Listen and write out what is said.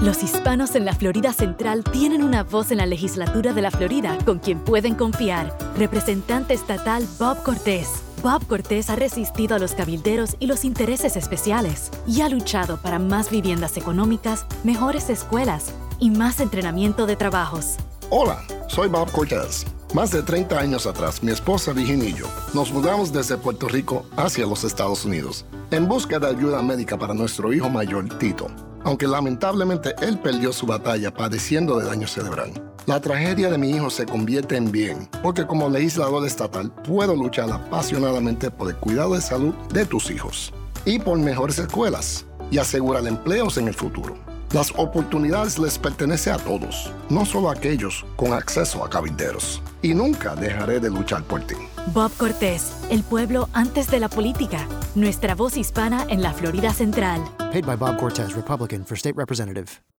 Los hispanos en la Florida Central tienen una voz en la legislatura de la Florida con quien pueden confiar. Representante estatal Bob Cortés. Bob Cortés ha resistido a los cabilderos y los intereses especiales y ha luchado para más viviendas económicas, mejores escuelas y más entrenamiento de trabajos. Hola, soy Bob Cortés. Más de 30 años atrás, mi esposa Virginia y yo nos mudamos desde Puerto Rico hacia los Estados Unidos en busca de ayuda médica para nuestro hijo mayor, Tito. Aunque lamentablemente él perdió su batalla padeciendo de daño cerebral. La tragedia de mi hijo se convierte en bien, porque como legislador estatal puedo luchar apasionadamente por el cuidado de salud de tus hijos y por mejores escuelas y asegurar empleos en el futuro. Las oportunidades les pertenecen a todos, no solo a aquellos con acceso a cabilderos. Y nunca dejaré de luchar por ti. Bob Cortés, el pueblo antes de la política. Nuestra voz hispana en la Florida Central. Paid by Bob Cortés, Republican, for State Representative.